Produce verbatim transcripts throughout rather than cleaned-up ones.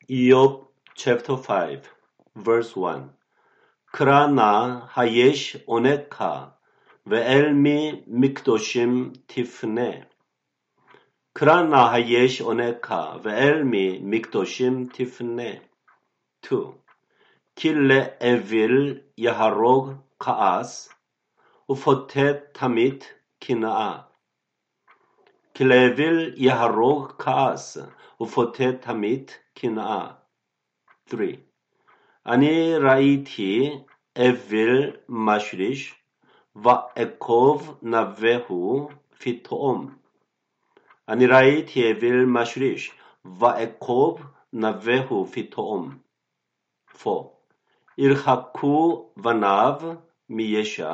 Job chapter five, verse one. 그러나 하예시 오네카 ve'elmi mikdoshim tifne. 그러나 하예시 오네카 ve'elmi mikdoshim tifne. two. kille evil yaharog kaas ufotet tamit kinaa. kille evil yaharog kaas ufotet tamit kinaa. three. אני ראיתי אבל משריש ואעקוב נבהו פתאום. אני ראיתי אבל משריש ואעקוב נבהו פתאום. four. ירחקו בניו מישע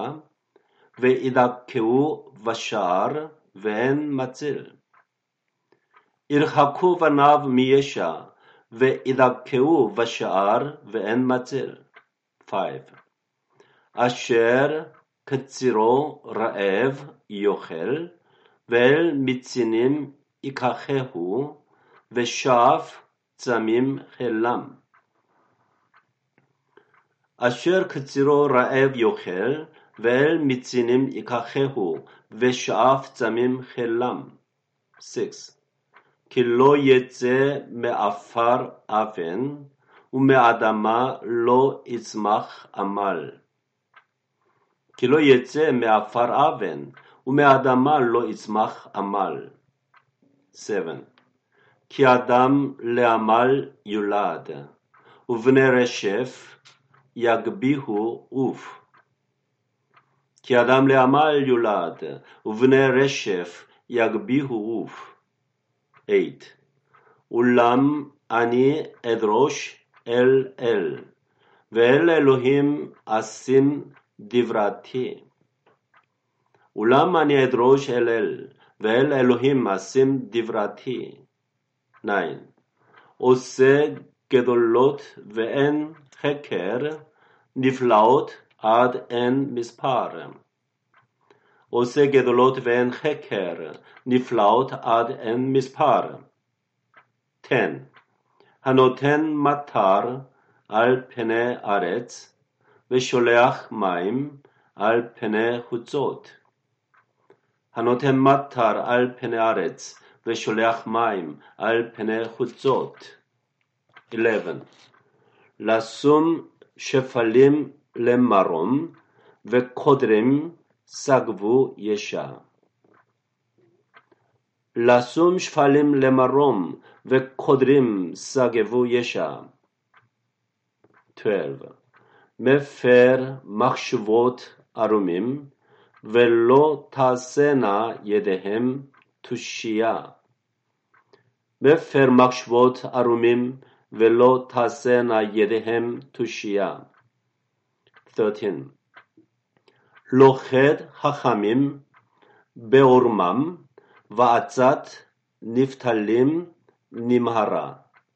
וידכאו בשער ואין מציל. ירחקו בניו מישע וידכאו בשער ואין מציל. five. אשר קצירו רעב יאכל ואל מצינים ייקחהו ושאף צמים חילם. אשר קצירו רעב יאכל ואל מצינים ייקחהו ושאף צמים חילם. six. כי לא יצא מעפר אבן, ומאדמה לא יצמח עמל. כי לא יצא מעפר אבן, ומאדמה לא יצמח עמל. seven. כי אדם לעמל יולד, ובני רשף יגביהו עוף. כי אדם לעמל יולד, ובני רשף יגביהו עוף. eight. אולם אני אדרוש אל אל, ואל אלוהים אשים דברתי. אולם אני אדרוש אל אל, ואל אלוהים אשים דברתי. nine. עושה גדולות ואין חקר, נפלאות עד אין מספר. עושה גדולות ואין חקר, נפלאות עד אין מספר. ten. הנותן מטר על פני ארץ, ושולח מים על פני חוצות. הנותן מטר על פני ארץ, ושולח מים על פני חוצות. eleven. לשום שפלים למרום, וקודרים סגבו ישע. לשום שפלים למרום, וקודרים סגבו ישע. twelve. מפר מחשבות ערומים, ולא תעשנה ידיהם תושייה. מפר מחשבות ערומים, ולא תעשנה ידיהם תושייה. thirteen. לוכד חכמים בעורמם, ועצת נפתלים נמהרה.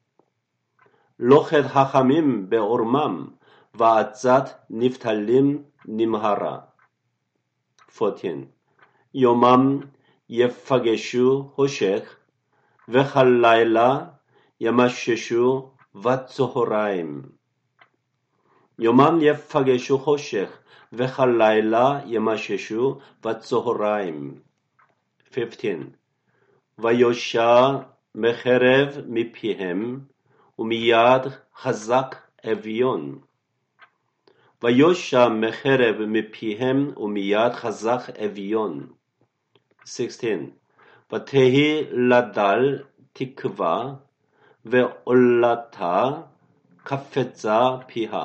לוכד חכמים בעורמם, ועצת נפתלים נמהרה. fourteen. יומם יפגשו חושך, וכלילה ימששו בצהריים. יומם יפגשו חושך, וכלילה ימששו בצהריים. fifteen. ויושע מחרב מפיהם, ומיד חזק אביון. ויושע מחרב מפיהם, ומיד חזק אביון. sixteen. ותהי לדל תקווה, ועולתה קפצה פיה.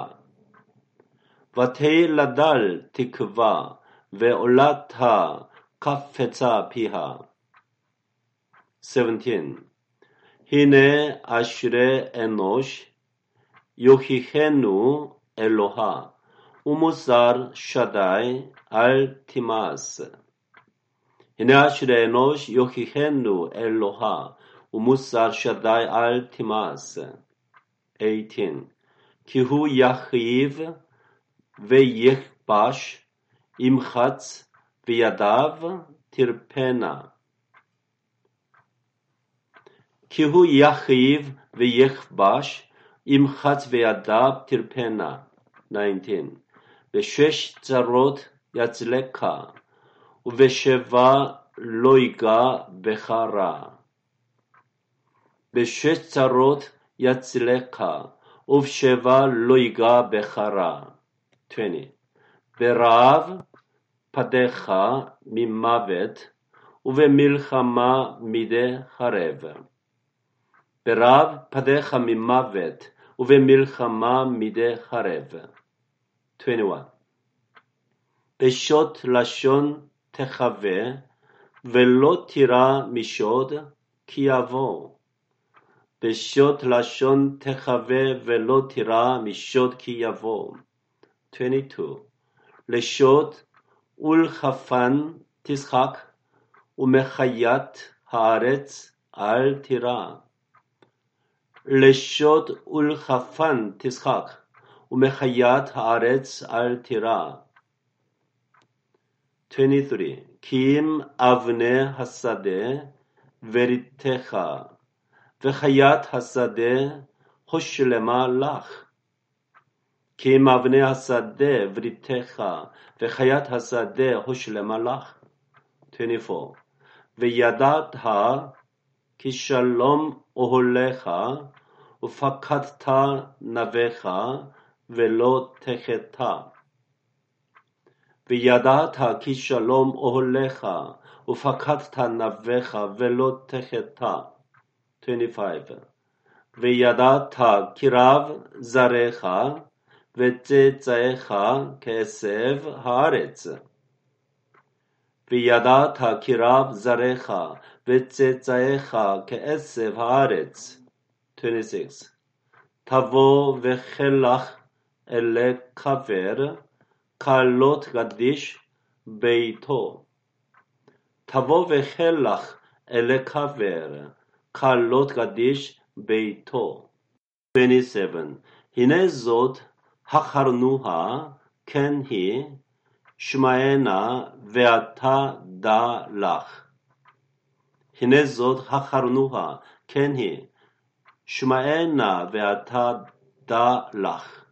ותהי לדל תקווה, ועולתה קפצה פיה. seventeen. הנה אשרי אנוש, יוכיחנו אלוה, ומוסר שדי אל תימאס. הנה אשרי אנוש, יוכיחנו אלוה, ומוסר שדי אל תימאס. eighteen. כי הוא יחריב ויכבש, ימחץ וידיו תרפנה. כי הוא יחריב ויכבש, ימחץ וידיו תרפנה. תשע עשרה. בשש צרות יצלקה, ובשבע לא ייגע בך רע. בשש צרות יצלקה, ובשבע לא ייגע בך רע. עשרים. ברעב פדיך ממוות, ובמלחמה מידי חרב. ברעב פדיך ממוות, ובמלחמה מידי חרב. עשרים ואחת. בשוט לשון תחווה, ולא תירא משוד, כי יבוא. בשוט לשון תחווה, ולא תירא משוד, כי יבוא. עשרים ושתיים. לשוט ולחפן תשחק, ומחיית הארץ אל תירא. לשוט ולחפן תשחק, ומחיית הארץ אל תירא. עשרים ושלוש. כי אם אבני השדה וריתך, וחיית השדה הושלמה לך. כי אם אבני השדה וריתך, וחיית השדה הושלמה לך. עשרים וארבע. וידעת כי שלום אוהליך, ופקדת נביך, ולא תחתה. וידעת כי שלום אוהליך, ופקדת נביך, ולא תחתה. עשרים וחמש. וידעת כי רב זרעך, וצאצאיך כעשב הארץ. וידעת כי רב זרעך, וצאצאיך כעשב הארץ. עשרים ושש. תבוא וחילך אלי קבר, כלות גדיש ביתו. תבוא וחילך אלי קבר, כלות גדיש ביתו. עשרים ושבע. הנה זאת החרנוה, כן היא, שמענה ואתה דע לך. הנה זאת החרנוה, כן היא, שמענה ואתה דע לך.